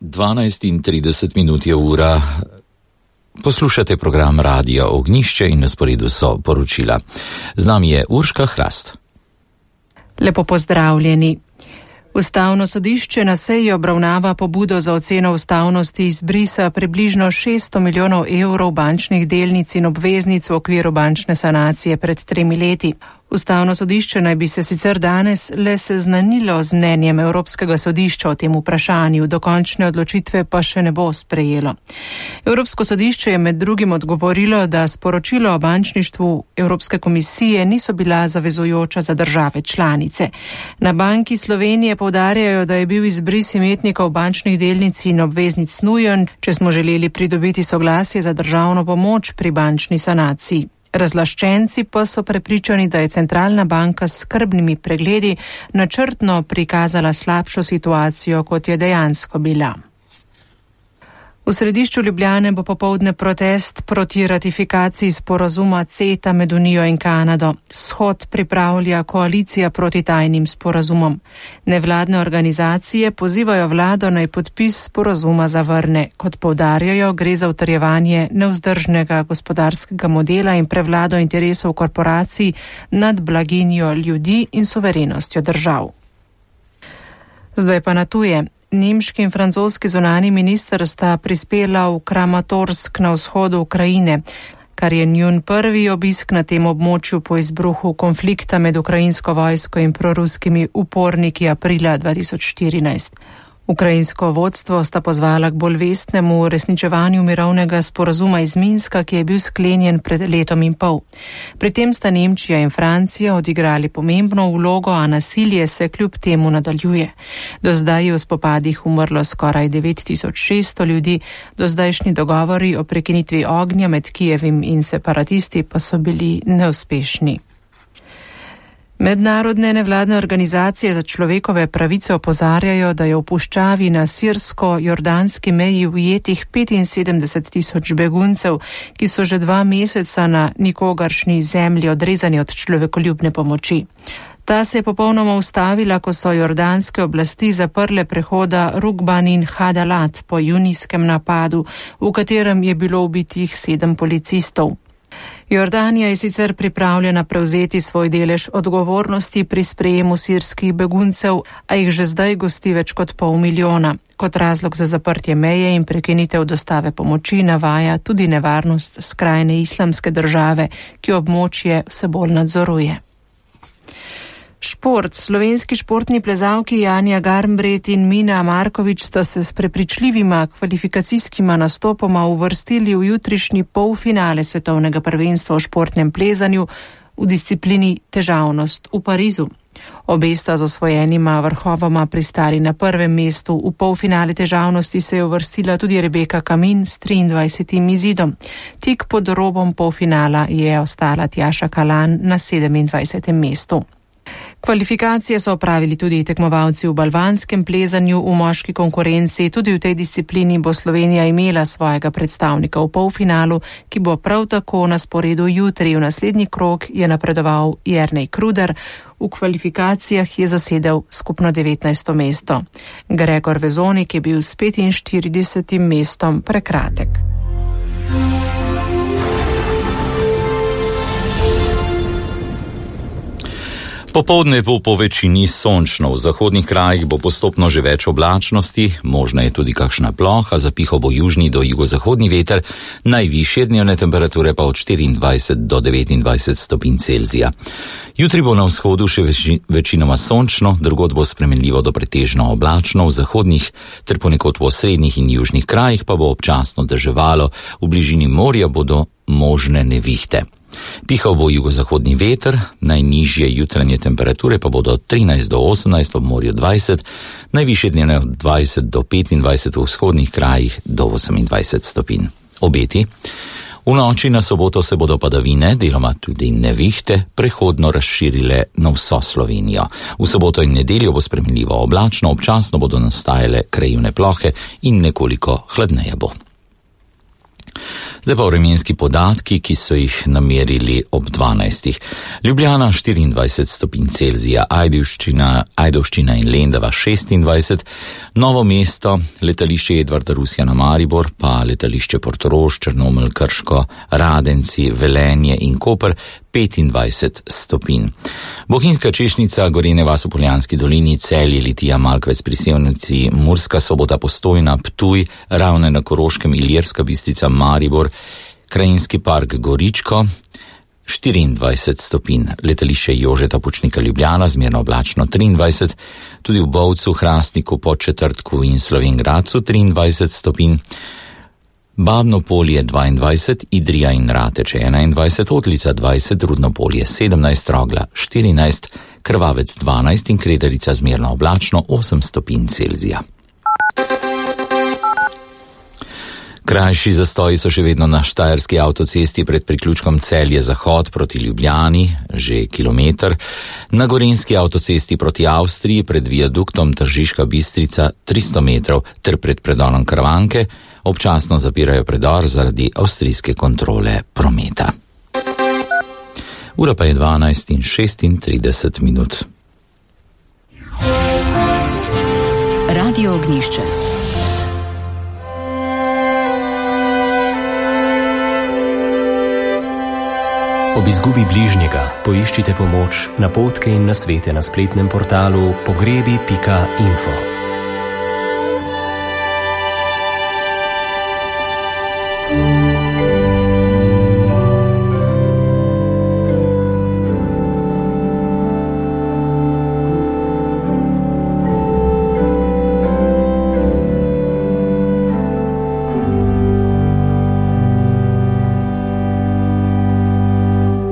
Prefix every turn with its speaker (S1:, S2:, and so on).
S1: 12:30 je ura. Poslušate program Radia Ognjišče in na sporedu so poročila. Z nami je Urška Hrast.
S2: Lepo pozdravljeni. Ustavno sodišče na seji obravnava pobudo za oceno ustavnosti izbrisa približno 600 milijonov evrov bančnih delnic in obveznic v okviru bančne sanacije pred 3 leti. Ustavno sodišče naj bi se sicer danes le seznanilo z mnenjem Evropskega sodišča o tem vprašanju, dokončne odločitve pa še ne bo sprejelo. Evropsko sodišče je med drugim odgovorilo, da sporočilo o bančništvu Evropske komisije niso bila zavezujoča za države članice. Na Banki Slovenije poudarjajo, da je bil izbris imetnikov bančnih delnic in obveznic nujen, če smo želeli pridobiti soglasje za državno pomoč pri bančni sanaciji. Razlaščenci pa so prepričani, da je centralna banka s skrbnimi pregledi načrtno prikazala slabšo situacijo, kot je dejansko bila. V središču Ljubljane bo popoldne protest proti ratifikaciji sporazuma CETA med Unijo in Kanado. Shod pripravlja koalicija proti tajnim sporazumom. Nevladne organizacije pozivajo vlado naj podpis sporazuma zavrne. Kot poudarjajo, gre za utrjevanje nevzdržnega gospodarskega modela in prevlado interesov korporacij nad blaginjo ljudi in suverenostjo držav. Zdaj pa na tuje. Nemški in francoski zunanji minister sta prispela v Kramatorsk na vzhodu Ukrajine, kar je njun prvi obisk na tem območju po izbruhu konflikta med ukrajinsko vojsko in proruskimi uporniki aprila 2014. Ukrajinsko vodstvo sta pozvala k bolj vestnemu uresničevanju mirovnega sporazuma iz Minska, ki je bil sklenjen pred letom in pol. Pri tem sta Nemčija in Francija odigrali pomembno vlogo, a nasilje se kljub temu nadaljuje. Do zdaj je v spopadih umrlo skoraj 9600 ljudi, do zdajšnji dogovori o prekinitvi ognja med Kijevim in separatisti pa so bili neuspešni. Mednarodne nevladne organizacije za človekove pravice opozarjajo, da je v puščavi na sirsko-jordanski meji ujetih 75 000 beguncev, ki so že 2 meseca na nikogaršnji zemlji odrezani od človekoljubne pomoči. Ta se je popolnoma ustavila, ko so jordanske oblasti zaprle prehoda Rukban in Hadalat po junijskem napadu, v katerem je bilo ubitih 7 policistov. Jordanija je sicer pripravljena prevzeti svoj delež odgovornosti pri sprejemu sirskih beguncev, a jih že zdaj gosti več kot 500 000. Kot razlog za zaprtje meje in prekinitev dostave pomoči navaja tudi nevarnost skrajne islamske države, ki območje vse bolj nadzoruje. Šport. Slovenski športni plezalki Janja Garnbret in Mina Markovič sta se s prepričljivima kvalifikacijskima nastopoma uvrstili v jutrišnji polfinale svetovnega prvenstva v športnem plezanju v disciplini težavnost v Parizu. Obe sta z osvojenima vrhovoma pristali na prvem mestu. V polfinale težavnosti se je uvrstila tudi Rebeka Kamin s 23 izidom. Tik pod robom polfinala je ostala Tjaša Kalan na 27. mestu. Kvalifikacije so opravili tudi tekmovalci v balvanskem plezanju v moški konkurenci. Tudi v tej disciplini bo Slovenija imela svojega predstavnika v polfinalu, ki bo prav tako na sporedu jutri. V naslednji krog je napredoval Jernej Kruder. V kvalifikacijah je zasedel skupno 19. mesto. Gregor Vezonik je bil s 45. mestom prekratek.
S1: Popoldne bo po večini sončno, v zahodnih krajih bo postopno že več oblačnosti, možna je tudi kakšna ploha, zapihal bo južni do jugozahodni veter, najvišje dnevne temperature pa od 24 do 29 stopinj Celzija. Jutri bo na vzhodu še večinoma sončno, drugod bo spremenljivo do pretežno oblačno, v zahodnih ter ponekod v osrednjih in južnih krajih pa bo občasno deževalo, v bližini morja bodo možne nevihte. Pihal bo jugozahodni veter, najnižje jutranje temperature pa bodo od 13 do 18, v morju 20, najvišje dnevne od 20 do 25, v vzhodnih krajih do 28 stopinj. Obeti. V noči na soboto se bodo padavine, deloma tudi nevihte, prehodno razširile na vso Slovenijo. V soboto in nedeljo bo spremenljivo oblačno, občasno bodo nastajale krajevne plohe in nekoliko hladneje bo. Zdaj pa vremenski podatki, ki so jih namerili ob 12. Ljubljana 24 stopinj Celzija, Ajdovščina in Lendava 26, Novo mesto, letališče Edvarda Rusjana Maribor, pa letališče Portorož, Črnomelj, Krško, Radenci, Velenje in Koper 25 stopinj. Bohinjska Češnica, Gorenje vas v Poljanski dolini, Celje, Litija, Malkovec pri Sevnici, Murska Sobota, Postojna, Ptuj, Ravne na Koroškem, Ilirska Bistrica, Maribor, Krajinski park Goričko 24 stopinj, letališče Jožeta Pučnika Ljubljana, zmerno oblačno 23, tudi v Bovcu, Hrastniku, Podčetrtku in Slovenj Gradcu 23 stopinj, Babno Polje 22, Idrija in Rateče 21, Otlica 20, Rudno Polje 17, Rogla 14, Krvavec 12 in Kredarica zmerno oblačno 8 stopinj Celzija. Krajši zastoji so še vedno na Štajerski avtocesti pred priključkom Celje-Zahod proti Ljubljani, že kilometer, na Gorenjski avtocesti proti Avstriji pred viaduktom Tržiška Bistrica 300 metrov ter pred predorom Krvanke, občasno zapirajo predor zaradi avstrijske kontrole prometa. Ura pa je 12:36 minut.
S3: Radio Ognjišče.
S4: Ob izgubi bližnjega poiščite pomoč, napotke in nasvete na spletnem portalu pogrebi.info.